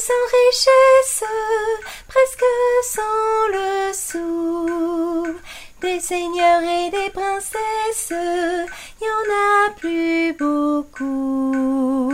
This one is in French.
sans richesse, presque sans le sou. Des seigneurs et des princesses, y en a plus beaucoup.